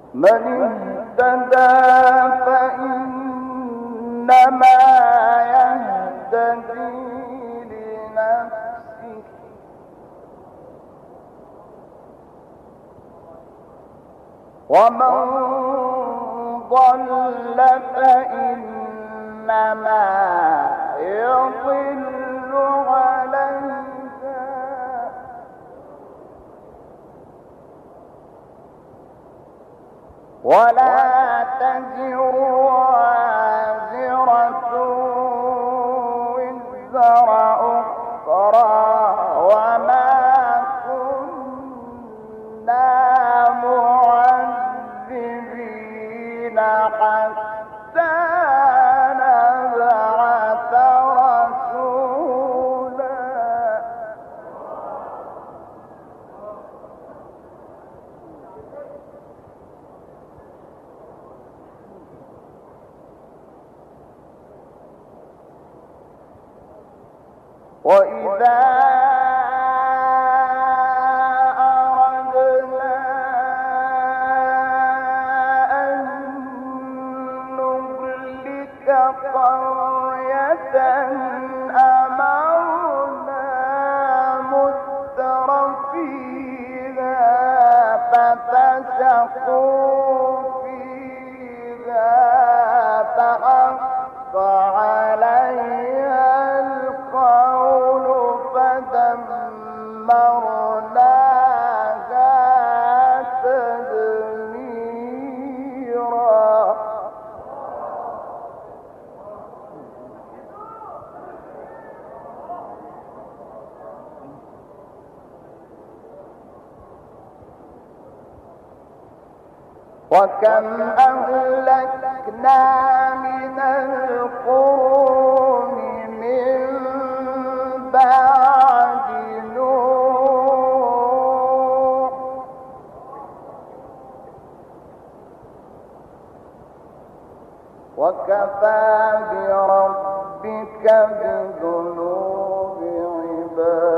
من اهتدى فإنما يهتدي لنفسه ومن ضل فإنما يضل عليها ولا تزر وازرة وزر أخرى وما كنا معذبين حتى نبعث رسولا. وإذا أردنا أن نهلك قرية أمرنا مترفيها ففسقوا فيها فحق عليها القول فدمرناها تدميرا. وكم أهلكنا من القرون من بعد نوح وكفى بربك بذنوب عباده